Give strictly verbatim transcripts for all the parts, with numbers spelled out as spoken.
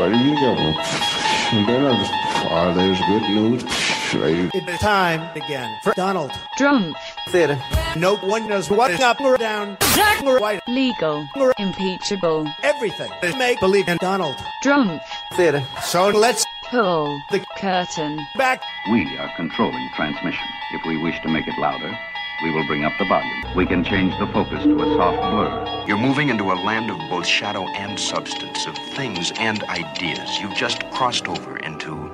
you go. And then I just, oh, there's good news. It's time again for Donald Trump. Theater. No one knows what's up or down. Black or white. Legal. Or impeachable. Everything is make believe in Donald Trump. Theater. So let's pull the curtain back. We are controlling transmission. If we wish to make it louder, we will bring up the volume. We can change the focus to a soft blur. You're moving into a land of both shadow and substance, of things and ideas. You've just crossed over into...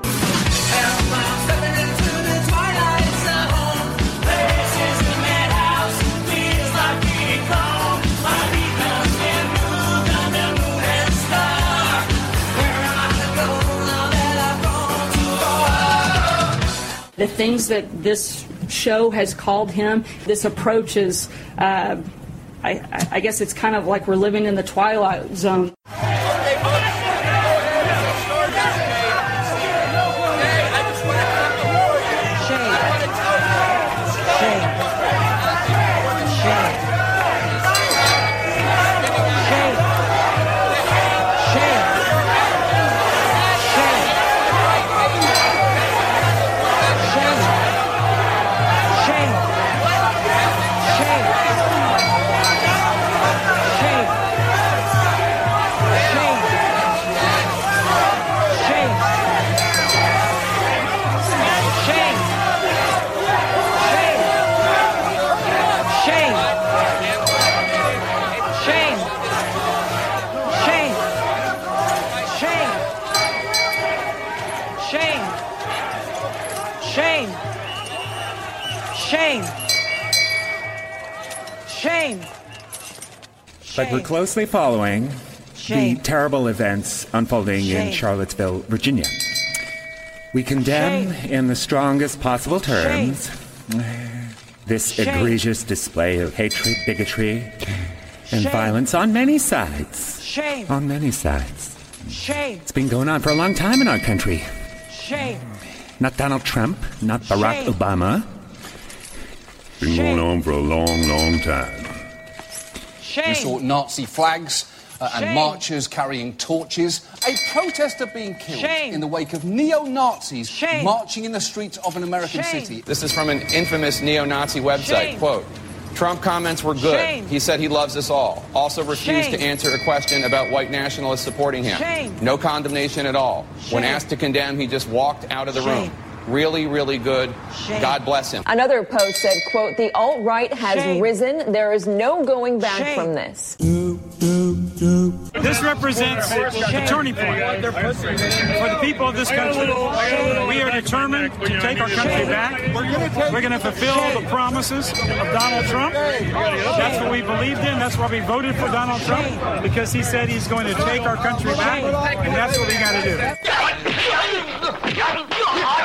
The things that this show has called him, this approach is, uh, I, I guess it's kind of like we're living in the Twilight Zone. But we're closely following Shame. the terrible events unfolding Shame. in Charlottesville, Virginia. We condemn Shame. in the strongest possible terms this Shame. egregious display of hatred, bigotry, and Shame. violence on many sides. Shame. On many sides. Shame. It's been going on for a long time in our country. Shame. Not Donald Trump, not Barack Shame. Obama. Been going on for a long, long time. Shame. We saw Nazi flags uh, and Shame. marchers carrying torches. A protester being killed Shame. in the wake of neo-Nazis Shame. marching in the streets of an American Shame. city. This is from an infamous neo-Nazi website. Shame. Quote, Trump comments were good. Shame. He said he loves us all. Also refused Shame. to answer a question about white nationalists supporting him. Shame. No condemnation at all. When Shame. asked to condemn, he just walked out of the Shame. room. Really, really good. Shame. God bless him. Another post said, quote, the alt-right has Shame. risen. There is no going back Shame. from this. This represents a turning point for the people of this country. We are determined to take our country back. We're going to fulfill the promises of Donald Trump. That's what we believed in. That's why we voted for Donald Trump, because he said he's going to take our country back, and that's what we got to do.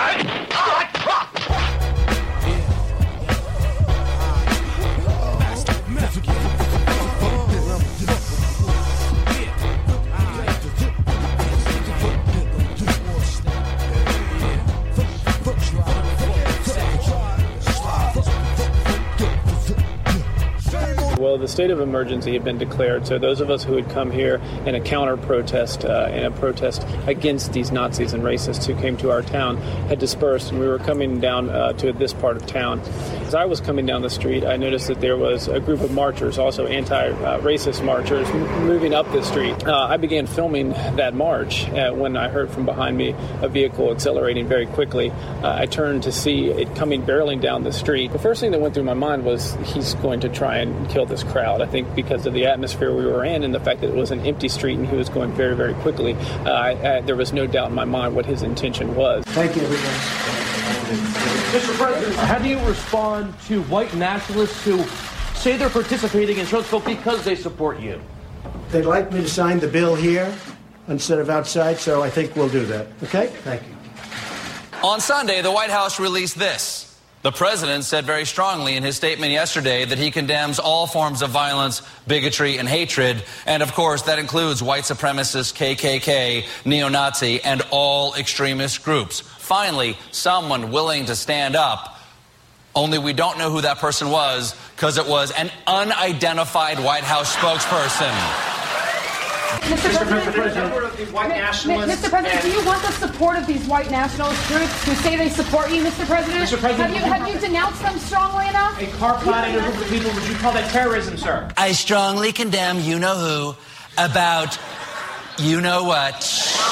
Well, the state of emergency had been declared, so those of us who had come here in a counter-protest, uh, in a protest against these Nazis and racists who came to our town, had dispersed, and we were coming down uh, to this part of town. As I was coming down the street, I noticed that there was a group of marchers, also anti-racist marchers, m- moving up the street. Uh, I began filming that march uh, when I heard from behind me a vehicle accelerating very quickly. Uh, I turned to see it coming barreling down the street. The first thing that went through my mind was he's going to try and kill this crowd. I think because of the atmosphere we were in and the fact that it was an empty street and he was going very, very quickly, uh, I, I, there was no doubt in my mind what his intention was. Thank you, everyone. Mister President, how do you respond to white nationalists who say they're participating in Charlottesville because they support you? They'd like me to sign the bill here instead of outside, so I think we'll do that. Okay? Thank you. On Sunday, the White House released this. The president said very strongly in his statement yesterday that he condemns all forms of violence, bigotry, and hatred. And, of course, that includes white supremacist, K K K, neo-Nazi, and all extremist groups. Finally, someone willing to stand up. Only we don't know who that person was because it was an unidentified White House spokesperson. Mister President, of the white nationalists. Mister President, do you want the support of these white nationalist groups who say they support you, Mister President? Mister President, have you have you denounced them strongly enough? A car planning a group of people, would you call that terrorism, sir? I strongly condemn you-know-who about you-know-what.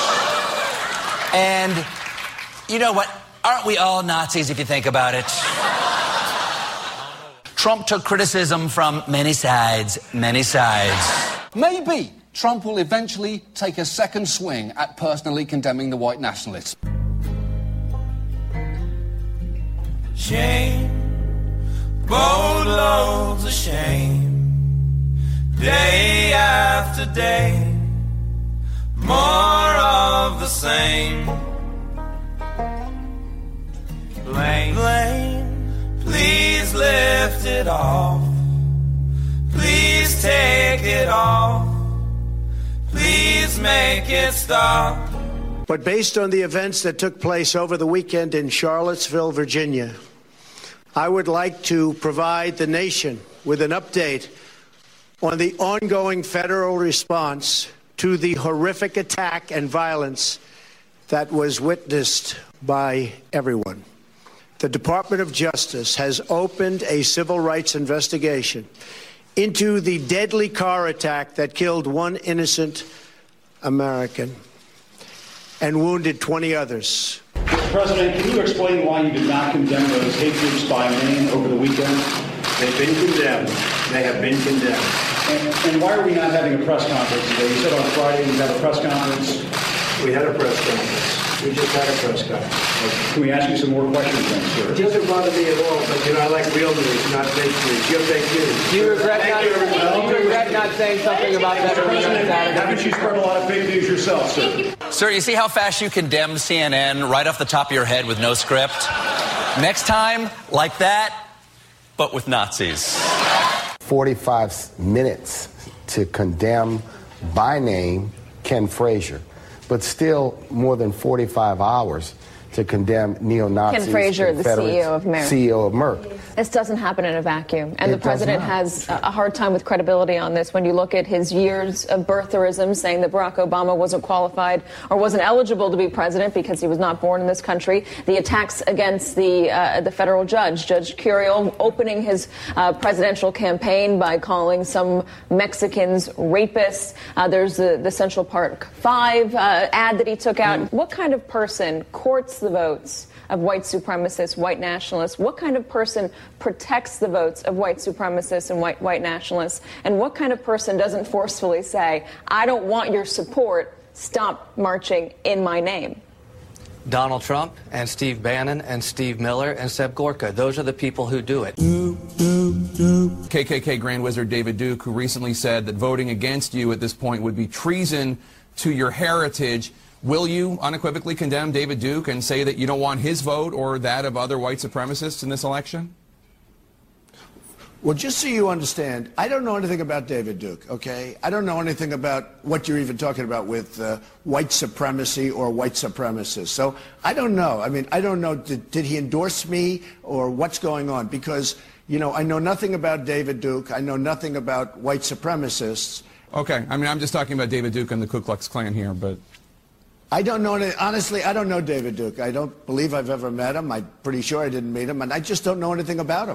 And you know what? Aren't we all Nazis if you think about it? Trump took criticism from many sides, many sides. Maybe Trump will eventually take a second swing at personally condemning the white nationalists. Shame, boatloads of shame, day after day, more of the same. Blame, blame, please lift it off. Please take it off. Please make it stop. But based on the events that took place over the weekend in Charlottesville, Virginia, I would like to provide the nation with an update on the ongoing federal response to the horrific attack and violence that was witnessed by everyone. The Department of Justice has opened a civil rights investigation into the deadly car attack that killed one innocent American and wounded twenty others. Mister President, can you explain why you did not condemn those hate groups by name over the weekend? They've been condemned. They have been condemned. And, and why are we not having a press conference today? You said on Friday we'd have a press conference. We had a press conference. We just had a press conference. Can we ask you some more questions then, sir? It doesn't bother me at all, but you know, I like real news, not fake news. You're fake news. Do you regret, not, you, do you regret not saying something about that? Mister President, haven't you spread a lot of fake news yourself, sir? Sir, you see how fast you condemned C N N right off the top of your head with no script? Next time, like that, but with Nazis. forty-five minutes to condemn by name Ken Frazier, but still more than forty-five hours to condemn neo-Nazis. Ken Frazier, the C E O of Merck. C E O of Merck. This doesn't happen in a vacuum. And It the president does has a hard time with credibility on this when you look at his years of birtherism, saying that Barack Obama wasn't qualified or wasn't eligible to be president because he was not born in this country. The attacks against the uh, the federal judge, Judge Curiel, opening his uh, presidential campaign by calling some Mexicans rapists. Uh, there's the, the Central Park Five uh, ad that he took out. Mm. What kind of person courts the votes of white supremacists, white nationalists? What kind of person protects the votes of white supremacists and white white nationalists? And what kind of person doesn't forcefully say, I don't want your support, stop marching in my name? Donald Trump and Steve Bannon and Steve Miller and Seb Gorka. Those are the people who do it. K K K Grand Wizard David Duke, who recently said that voting against you at this point would be treason to your heritage. Will you unequivocally condemn David Duke and say that you don't want his vote or that of other white supremacists in this election? Well, just so you understand, I don't know anything about David Duke, okay? I don't know anything about what you're even talking about with uh, white supremacy or white supremacists. So I don't know. I mean, I don't know, did, did he endorse me or what's going on? Because, you know, I know nothing about David Duke. I know nothing about white supremacists. Okay. I mean, I'm just talking about David Duke and the Ku Klux Klan here, but... I don't know, any, honestly, I don't know David Duke. I don't believe I've ever met him. I'm pretty sure I didn't meet him, and I just don't know anything about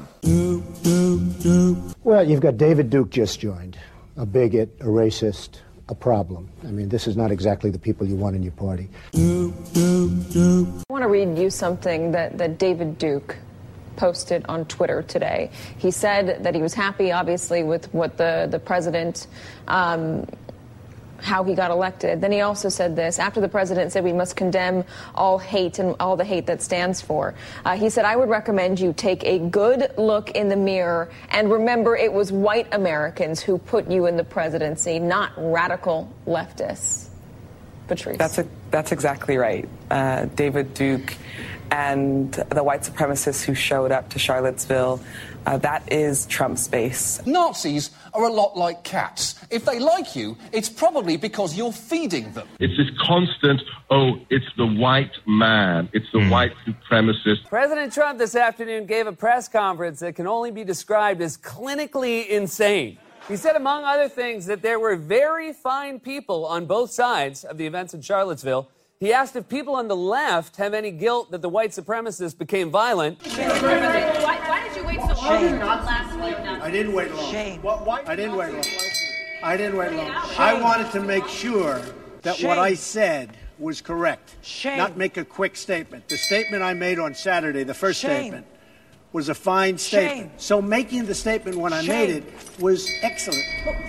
him. Well, you've got David Duke just joined, a bigot, a racist, a problem. I mean, this is not exactly the people you want in your party. I want to read you something that, that David Duke posted on Twitter today. He said that he was happy, obviously, with what the, the president... Um, how he got elected. Then he also said this, after the president said we must condemn all hate and all the hate that stands for. Uh, he said, I would recommend you take a good look in the mirror and remember it was white Americans who put you in the presidency, not radical leftists. Patrice. That's, a, that's exactly right. Uh, David Duke and the white supremacists who showed up to Charlottesville, uh, that is Trump's base. Nazis are a lot like cats. If they like you, it's probably because you're feeding them. It's this constant, oh, it's the white man, it's the mm. white supremacist. President Trump this afternoon gave a press conference that can only be described as clinically insane. He said, among other things, that there were very fine people on both sides of the events in Charlottesville. He asked if people on the left have any guilt that the white supremacists became violent. Why, why did you wait so long last week? I didn't wait long. Shame. What, why? I didn't wait long. I didn't wait long. I wanted to make sure that Shame. what I said was correct. Shame. Not make a quick statement. The statement I made on Saturday, the first Shame. statement, was a fine statement. Shame. So making the statement when I Shame. made it was excellent.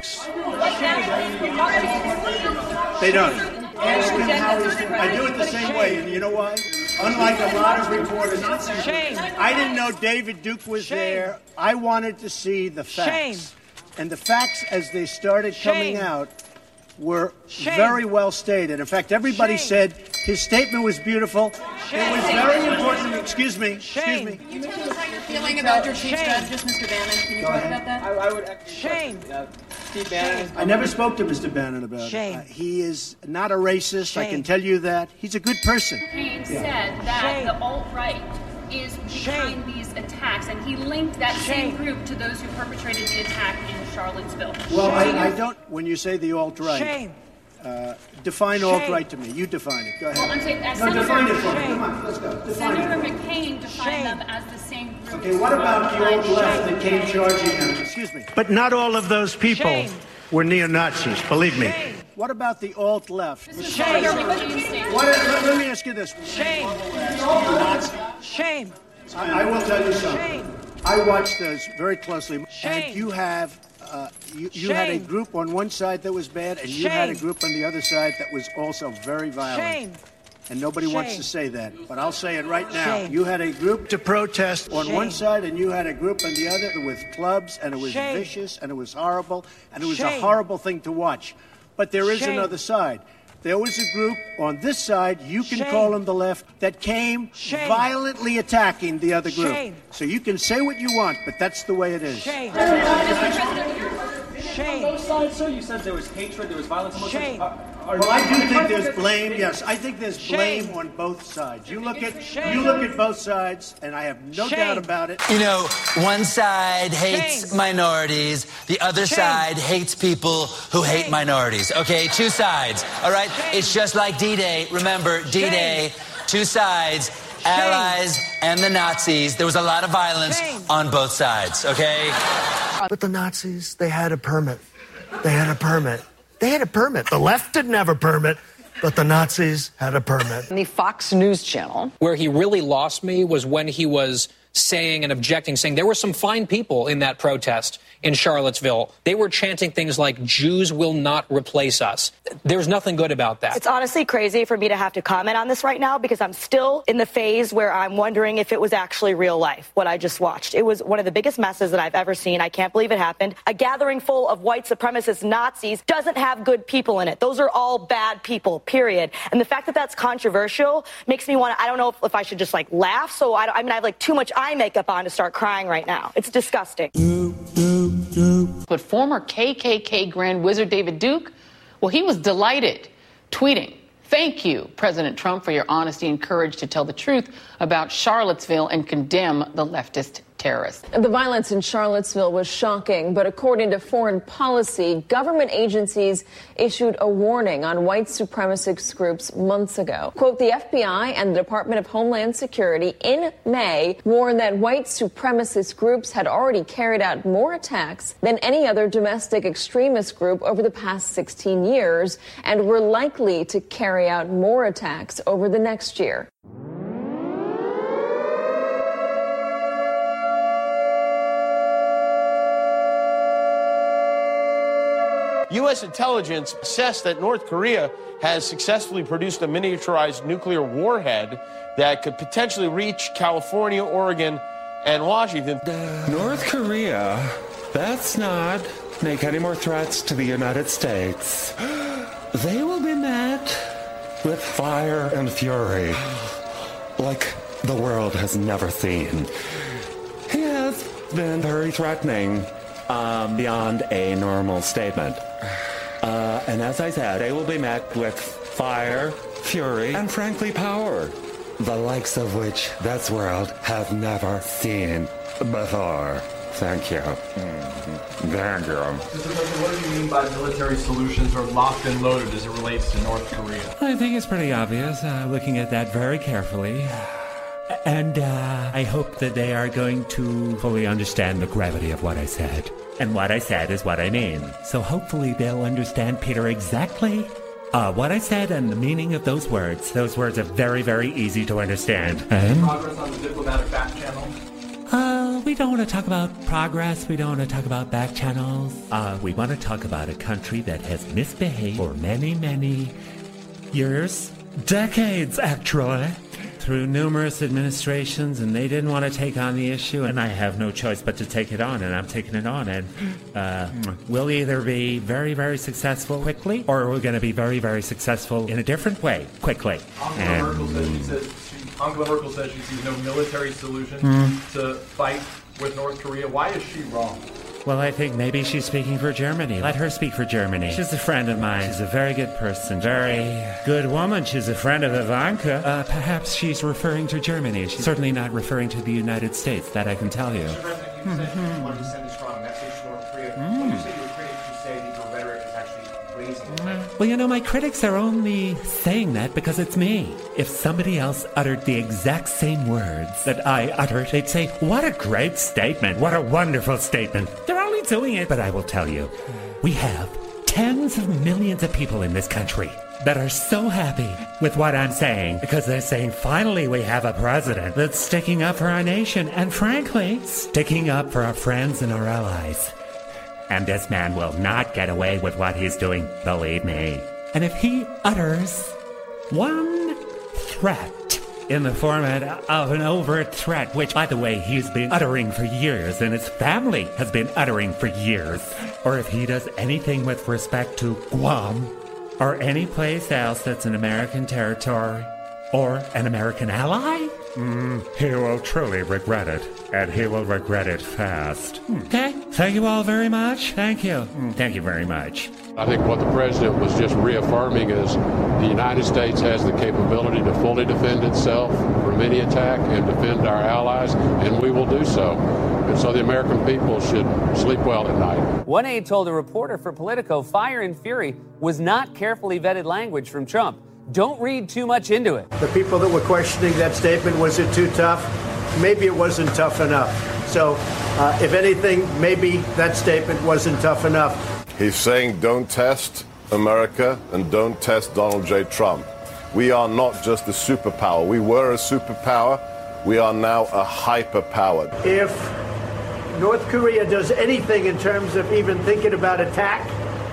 They don't. Ask him how he's doing. I do it the same way, and you know why? Unlike a lot of reporters, Shame. I didn't know David Duke was Shame. there. I wanted to see the facts. Shame. And the facts, as they started coming Shame. out, were Shame. very well stated. In fact, everybody Shame. said his statement was beautiful. Shame. It was very important. Excuse me. Shame. Excuse me. You mentioned how you're feeling about your chief strategist, Mister Bannon. Can you Go talk ahead. about that? I, I would actually Shame. Uh, Steve Bannon. I never spoke to Mister Bannon about Shame. it. Uh, he is not a racist. I Shame. can tell you that. He's a good person. Kane said that Shame. the alt-right is behind Shame. these attacks, and he linked that Shame. same group to those who perpetrated the attack in Charlottesville. Well, Shame. I, I don't. When you say the alt-right, Shame. uh, define Shame. alt-right to me. You define it. Go ahead. Well, I'm saying, as no, Senator, define it for me. Shame. Come on, let's go. Define Senator it. McCain defined Shame. them as the same group. Okay, what about the alt-left that came charging him? Excuse me. But not all of those people Shame. were neo-Nazis, believe me. Shame. What about the alt-left? This is Shame. Senator McCain's statement. What, let, let me ask you this. Shame. Shame. I, I will tell you something. Shame. I watched those very closely. Shame. And you have, uh, you, you had a Shame. group on one side that was bad, and you had a Shame. group on the other side that was also very violent. Shame. And nobody wants Shame. to say that, but I'll say it right now. Shame. You had a group to protest on Shame. one side, and you had a group on the other with clubs, and it was Shame. vicious, and it was horrible, and it was a Shame. horrible thing to watch. But there is Shame. another side. There was a group on this side, you can Shame. call them the left, that came Shame. violently attacking the other group. Shame. So you can say what you want, but that's the way it is. Shame. On Shame. both sides, sir, you said there was hatred, there was violence on both Shame. sides. Are- are- Well, I do think are- there's blame. Yes, I think there's blame Shame. on both sides. You look at Shame. you look at both sides, and I have no Shame. doubt about it. You know, one side hates Shame. minorities, the other Shame. side hates people who hate Shame. minorities. Okay, two sides. All right, Shame. it's just like D-Day. Remember, D-Day, two sides, allies and the Nazis. There was a lot of violence Shame. on both sides. Okay. But the Nazis, they had a permit. They had a permit. They had a permit. The left didn't have a permit, but the Nazis had a permit. The Fox News Channel. Where he really lost me was when he was saying and objecting, saying there were some fine people in that protest in Charlottesville. They were chanting things like, Jews will not replace us. There's nothing good about that. It's honestly crazy for me to have to comment on this right now because I'm still in the phase where I'm wondering if it was actually real life, what I just watched. It was one of the biggest messes that I've ever seen. I can't believe it happened. A gathering full of white supremacist Nazis doesn't have good people in it. Those are all bad people, period. And the fact that that's controversial makes me want to, I don't know if, if I should just like laugh. So I, I mean, I have like too much eye makeup on to start crying right now. It's disgusting. But former K K K Grand Wizard David Duke, well, he was delighted, tweeting, "Thank you, President Trump, for your honesty and courage to tell the truth about Charlottesville and condemn the leftist terrorists." The violence in Charlottesville was shocking, but according to Foreign Policy, government agencies issued a warning on white supremacist groups months ago. Quote, the F B I and the Department of Homeland Security in May warned that white supremacist groups had already carried out more attacks than any other domestic extremist group over the past sixteen years and were likely to carry out more attacks over the next year. U S intelligence assessed that North Korea has successfully produced a miniaturized nuclear warhead that could potentially reach California, Oregon, and Washington. North Korea, that's not make any more threats to the United States. They will be met with fire and fury like the world has never seen. He has been very threatening um, beyond a normal statement. Uh, and as I said, they will be met with fire, fury, and frankly power, the likes of which this world has never seen before. Thank you. Mm-hmm. Thank you. Mister President, what do you mean by military solutions are locked and loaded as it relates to North Korea? I think it's pretty obvious, uh, looking at that very carefully. And uh, I hope that they are going to fully understand the gravity of what I said. And what I said is what I mean. So hopefully they'll understand, Peter, exactly uh, what I said and the meaning of those words. Those words are very, very easy to understand. And Progress on the diplomatic back channel? Uh, we don't want to talk about progress. We don't want to talk about back channels. Uh, we want to talk about a country that has misbehaved for many, many years, decades, actually, through numerous administrations, and they didn't want to take on the issue, and I have no choice but to take it on, and I'm taking it on, and uh, we'll either be very, very successful quickly, or we're going to be very, very successful in a different way, quickly. Angela And, Merkel says she says she, Angela Merkel says she sees no military solution Mm. to fight with North Korea. Why is she wrong? Well, I think maybe she's speaking for Germany. Let her speak for Germany. She's a friend of mine. She's a very good person. Very good woman. She's a friend of Ivanka. Uh, perhaps she's referring to Germany. She's certainly not referring to the United States. That I can tell you. Mister President, you said you wanted to send a strong message to North Korea. When you say your critics, you say that your rhetoric is actually raising the Well, you know, my critics are only saying that because it's me. If somebody else uttered the exact same words that I uttered, they'd say, what a great statement. What a wonderful statement. They're only doing it. But I will tell you, we have tens of millions of people in this country that are so happy with what I'm saying because they're saying, finally, we have a president that's sticking up for our nation and, frankly, sticking up for our friends and our allies. And this man will not get away with what he's doing, believe me. And if he utters one threat in the format of an overt threat, which, by the way, he's been uttering for years and his family has been uttering for years, or if he does anything with respect to Guam or any place else that's an American territory or an American ally, mm, he will truly regret it, and he will regret it fast. Okay? Thank you all very much. Thank you. Thank you very much. I think what the president was just reaffirming is the United States has the capability to fully defend itself from any attack and defend our allies, and we will do so. And so the American people should sleep well at night. One aide told a reporter for Politico fire and fury was not carefully vetted language from Trump. Don't read too much into it. The people that were questioning that statement, was it too tough? Maybe it wasn't tough enough. So, uh, if anything, maybe that statement wasn't tough enough. He's saying don't test America and don't test Donald J. Trump. We are not just a superpower. We were a superpower. We are now a hyperpower. If North Korea does anything in terms of even thinking about attack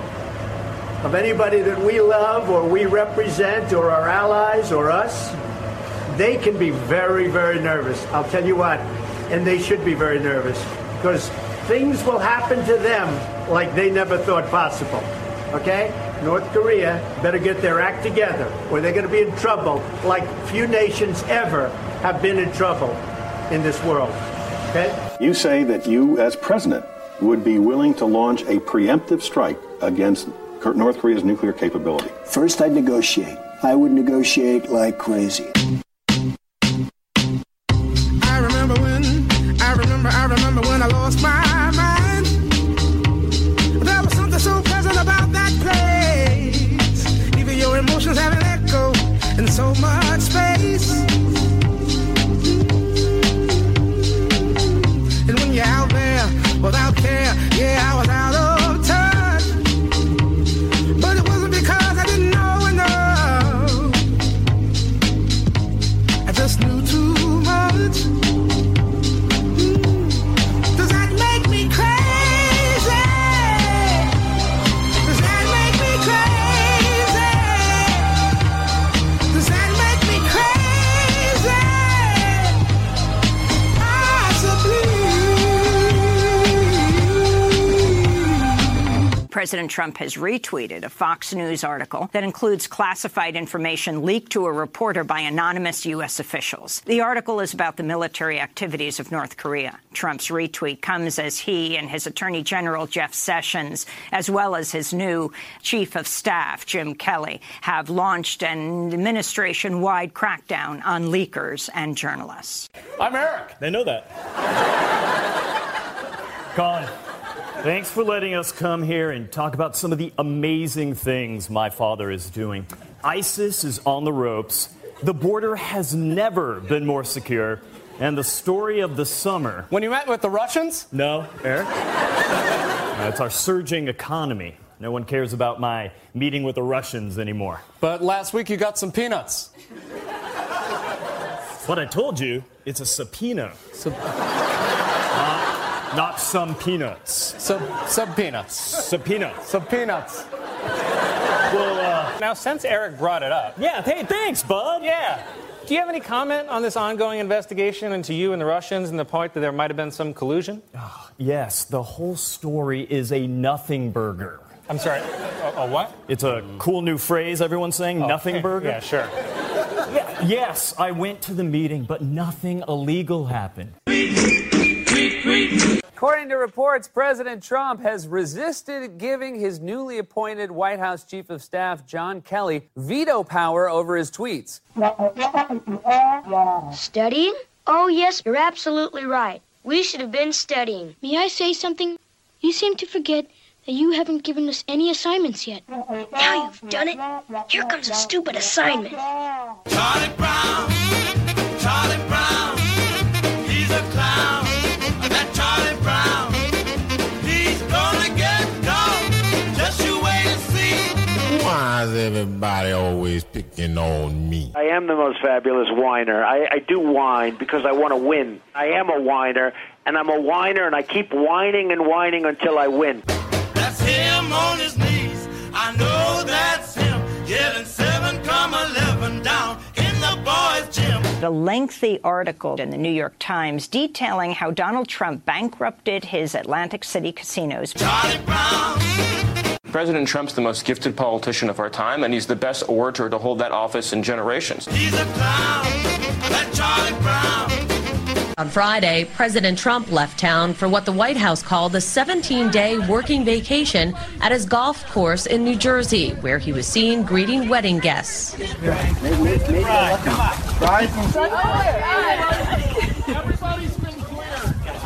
of anybody that we love or we represent or our allies or us, they can be very, very nervous. I'll tell you what, and they should be very nervous because things will happen to them like they never thought possible. Okay? North Korea better get their act together or they're going to be in trouble like few nations ever have been in trouble in this world. Okay? You say that you, as president, would be willing to launch a preemptive strike against North Korea's nuclear capability. First, I'd negotiate. I would negotiate like crazy. I remember when, I remember, I remember when I lost my mind. There was something so pleasant about that place. Even your emotions have an echo in so much space. And when you're out there without care, yeah, I was out of touch. But it wasn't because I didn't know enough. I just knew too much. Does that make me crazy? Does that make me crazy? Does that make me crazy? Possibly. President Trump has retweeted a Fox News article that includes classified information leaked to a reporter by anonymous U S officials. The article is about the military activities of North Korea. Trump's retweet comes as he and his Attorney General Jeff Sessions, as well as his new Chief of Staff, Jim Kelly, have launched an administration-wide crackdown on leakers and journalists. I'm Eric. They know that. Colin, thanks for letting us come here and talk about some of the amazing things my father is doing. ISIS is on the ropes. The border has never been more secure. And the story of the summer. When you met with the Russians? No, Eric. uh, it's our surging economy. No one cares about my meeting with the Russians anymore. But last week you got some peanuts. What I told you, it's a subpoena. Sub- not, not some peanuts. Sub, sub peanuts. Subpoena. Sub peanuts. Well, uh... Now, since Eric brought it up... Yeah, hey, thanks, bud. Yeah. Do you have any comment on this ongoing investigation into you and the Russians and the point that there might have been some collusion? Oh, yes, the whole story is a nothing burger. I'm sorry, a, a what? It's a cool new phrase everyone's saying, oh, nothing burger. Yeah, sure. Yeah, yes, I went to the meeting, but nothing illegal happened. According to reports, President Trump has resisted giving his newly appointed White House Chief of Staff, John Kelly, veto power over his tweets. Studying? Oh, yes, you're absolutely right. We should have been studying. May I say something? You seem to forget that you haven't given us any assignments yet. Now you've done it. Here comes a stupid assignment. Charlie Brown, Charlie Brown, he's a clown. That Charlie Brown, he's gonna get caught. Just you wait and see. Why is everybody always picking on me? I am the most fabulous whiner. I, I do whine because I want to win. I am a whiner, and I'm a whiner, and I keep whining and whining until I win. That's him on his knees. I know that's him. Getting seven comma eleven down in the boys' gym. A lengthy article in the New York Times detailing how Donald Trump bankrupted his Atlantic City casinos. Charlie Brown. President Trump's the most gifted politician of our time, and he's the best orator to hold that office in generations. He's a clown. That Charlie Brown. On Friday, President Trump left town for what the White House called a seventeen-day working vacation at his golf course in New Jersey, where he was seen greeting wedding guests. Everybody's been clear.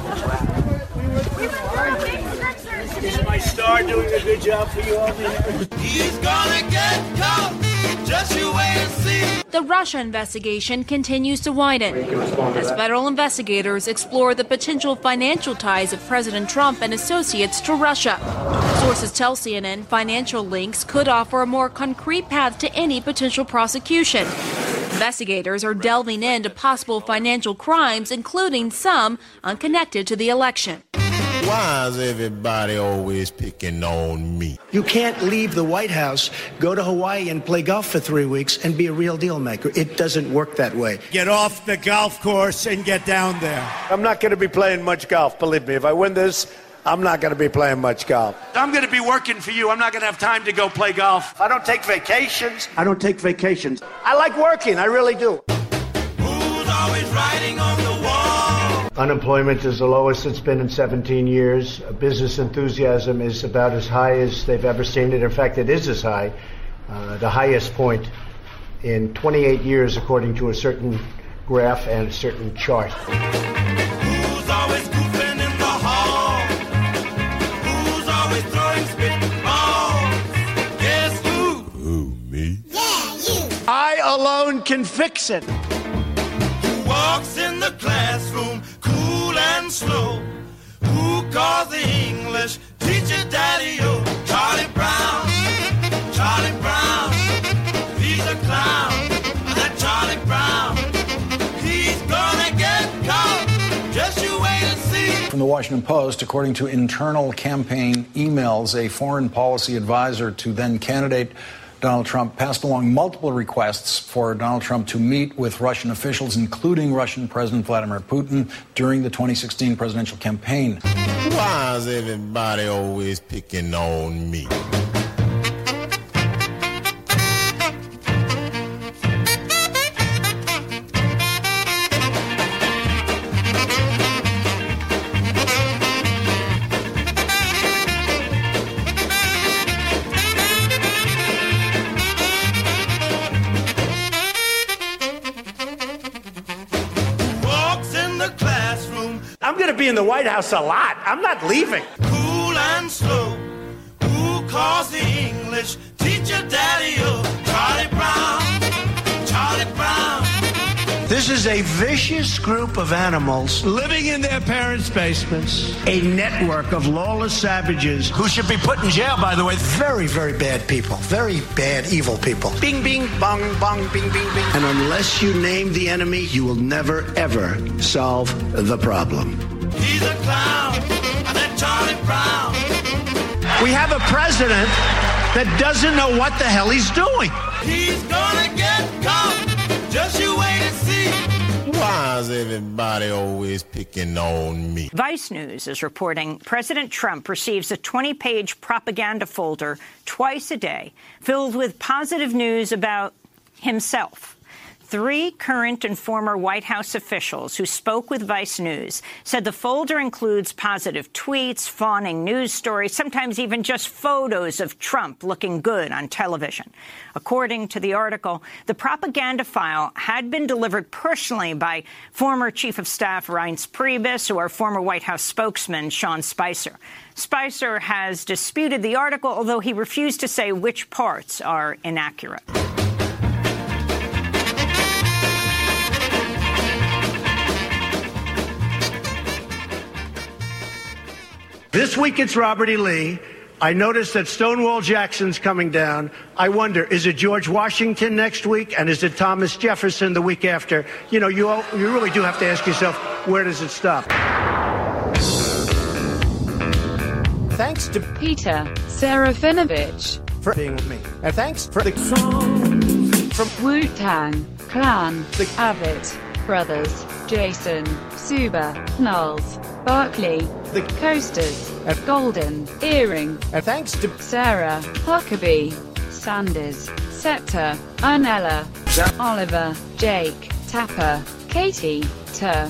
Is my star doing a good job for you all there? He's gonna get caught. Just you wait and see. The Russia investigation continues to widen as federal investigators explore the potential financial ties of President Trump and associates to Russia. Sources tell C N N financial links could offer a more concrete path to any potential prosecution. Investigators are delving into possible financial crimes, including some unconnected to the election. Why is everybody always picking on me? You can't leave the White House, go to Hawaii and play golf for three weeks and be a real deal maker. It doesn't work that way. Get off the golf course and get down there. I'm not going to be playing much golf, believe me. If I win this, I'm not going to be playing much golf. I'm going to be working for you. I'm not going to have time to go play golf. I don't take vacations. I don't take vacations. I like working. I really do. Who's always writing on the wall? Unemployment is the lowest it's been in seventeen years. Business enthusiasm is about as high as they've ever seen it. In fact, it is as high, uh, the highest point in twenty-eight years, according to a certain graph and a certain chart. Who's always goofing in the hall? Who's always throwing spitballs? Guess who? Who, me? Yeah, you. I alone can fix it. Who walks in the classroom cool and slow? Who calls the English teacher daddy-o? Charlie Brown, Charlie Brown, he's a clown. That Charlie Brown, he's gonna get caught. Just you wait and see. From the Washington Post, according to internal campaign emails, a foreign policy advisor to then candidate Donald Trump passed along multiple requests for Donald Trump to meet with Russian officials, including Russian President Vladimir Putin, during the twenty sixteen presidential campaign. Why is everybody always picking on me? I'm going to be in the White House a lot. I'm not leaving. Cool and slow. Who calls the English teacher daddy? Oh, Charlie Brown. Charlie Brown. This is a vicious group of animals living in their parents' basements. A network of lawless savages who should be put in jail, by the way. Very, very bad people. Very bad, evil people. Bing, bing, bong, bong, bing, bing, bing. And unless you name the enemy, you will never, ever solve the problem. He's a clown. That Charlie Brown. We have a president that doesn't know what the hell he's doing. He's gonna get caught. Just you wait and see. Why is everybody always picking on me? Vice News is reporting President Trump receives a twenty-page propaganda folder twice a day filled with positive news about himself. Three current and former White House officials who spoke with Vice News said the folder includes positive tweets, fawning news stories, sometimes even just photos of Trump looking good on television. According to the article, the propaganda file had been delivered personally by former Chief of Staff Reince Priebus or former White House spokesman Sean Spicer. Spicer has disputed the article, although he refused to say which parts are inaccurate. This week it's Robert E. Lee. I noticed that Stonewall Jackson's coming down. I wonder, is it George Washington next week? And is it Thomas Jefferson the week after? You know, you, all, you really do have to ask yourself, where does it stop? Thanks to Peter Serafinovich for being with me. And thanks for the songs from Wu-Tang Clan, the Avett Brothers, Jason, Suba, Knowles, Barkley, the Coasters, Golden Earring, and thanks to Sarah Huckabee, Sanders, Scepter, Arnella, Oliver, Jake, Tapper, Katie, Tur,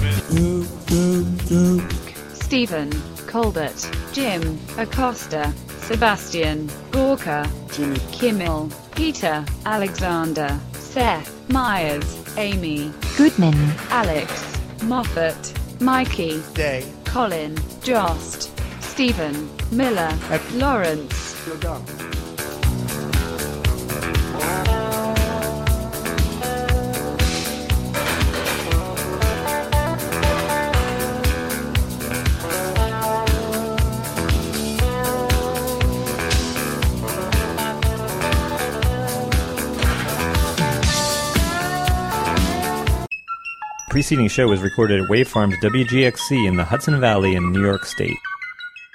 Stephen, Colbert, Jim, Acosta, Sebastian, Gorka, Jimmy Kimmel, Peter, Alexander, Seth, Myers, Amy, Goodman, Alex, Moffat, Mikey, Day, Colin, Jost, Stephen, Miller, Lawrence. You're done. The preceding show was recorded at Wavefarms W G X C in the Hudson Valley in New York State.